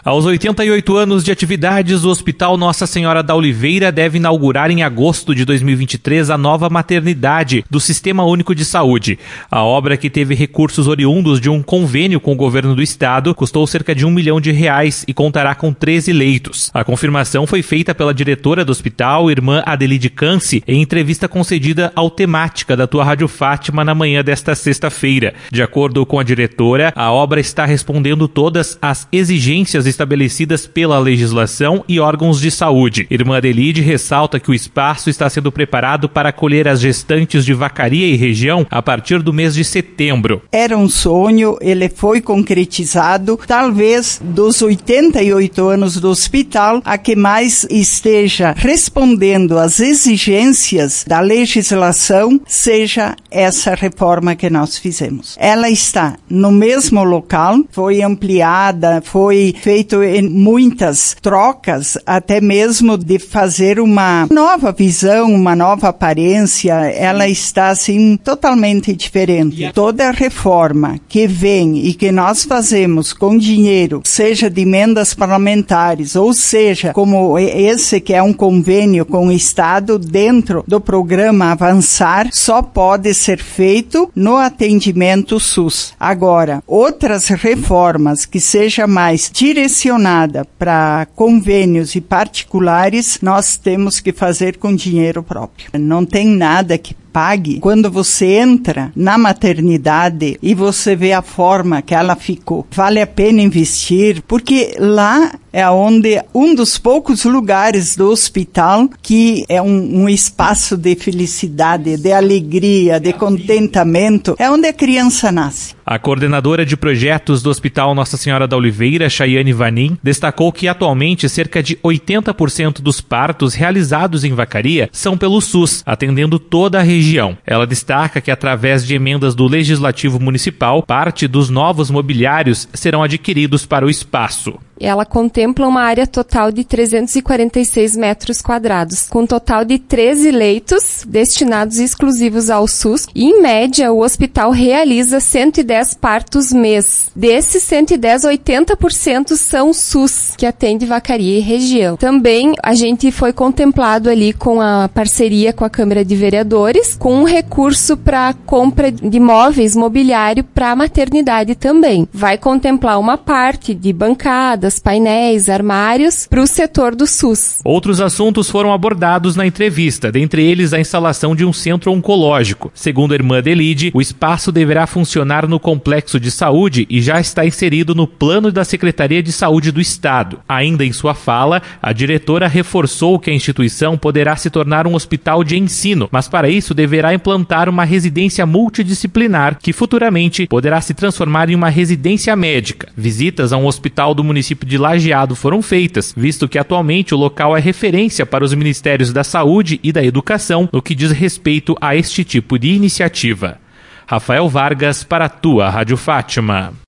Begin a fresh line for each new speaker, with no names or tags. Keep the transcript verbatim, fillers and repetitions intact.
Aos oitenta e oito anos de atividades, o Hospital Nossa Senhora da Oliveira deve inaugurar em agosto de dois mil e vinte e três a nova maternidade do Sistema Único de Saúde. A obra, que teve recursos oriundos de um convênio com o governo do estado, custou cerca de um milhão de reais e contará com treze leitos. A confirmação foi feita pela diretora do hospital, irmã Adelide Canci, em entrevista concedida ao Temática da Tua Rádio Fátima na manhã desta sexta-feira. De acordo com a diretora, a obra está respondendo todas as exigências estabelecidas pela legislação e órgãos de saúde. Irmã Adelide ressalta que o espaço está sendo preparado para acolher as gestantes de Vacaria e região a partir do mês de setembro.
Era um sonho, ele foi concretizado, talvez dos oitenta e oito anos do hospital, a que mais esteja respondendo às exigências da legislação seja essa reforma que nós fizemos. Ela está no mesmo local, foi ampliada, foi feito em muitas trocas, até mesmo de fazer uma nova visão, uma nova aparência. Ela está assim totalmente diferente. Toda reforma que vem e que nós fazemos com dinheiro, seja de emendas parlamentares, ou seja, como esse que é um convênio com o Estado dentro do programa Avançar, só pode ser feito no atendimento SUS. Agora, outras reformas que seja mais direcionada para convênios e particulares, nós temos que fazer com dinheiro próprio. Não tem nada que pague quando você entra na maternidade e você vê a forma que ela ficou. Vale a pena investir, porque lá é onde um dos poucos lugares do hospital que é um, um espaço de felicidade, de alegria, de contentamento, é onde a criança nasce.
A coordenadora de projetos do Hospital Nossa Senhora da Oliveira, Chayane Vanin, destacou que atualmente cerca de oitenta por cento dos partos realizados em Vacaria são pelo SUS, atendendo toda a região. Ela destaca que, através de emendas do Legislativo Municipal, parte dos novos mobiliários serão adquiridos para o espaço.
Ela contempla uma área total de trezentos e quarenta e seis metros quadrados, com um total de treze leitos destinados exclusivos ao SUS. E, em média, o hospital realiza cento e dez partos mês. Desses cento e dez, oitenta por cento são SUS, que atende Vacaria e região. Também a gente foi contemplado ali com a parceria com a Câmara de Vereadores, com um recurso para compra de móveis, mobiliário para a maternidade também. Vai contemplar uma parte de bancada, painéis, armários para o setor do SUS.
Outros assuntos foram abordados na entrevista, dentre eles a instalação de um centro oncológico. Segundo a irmã Adelide, o espaço deverá funcionar no complexo de saúde e já está inserido no plano da Secretaria de Saúde do Estado. Ainda em sua fala, a diretora reforçou que a instituição poderá se tornar um hospital de ensino, mas para isso deverá implantar uma residência multidisciplinar que futuramente poderá se transformar em uma residência médica. Visitas a um hospital do município de Lajeado foram feitas, visto que atualmente o local é referência para os Ministérios da Saúde e da Educação no que diz respeito a este tipo de iniciativa. Rafael Vargas, para a Tua Rádio Fátima.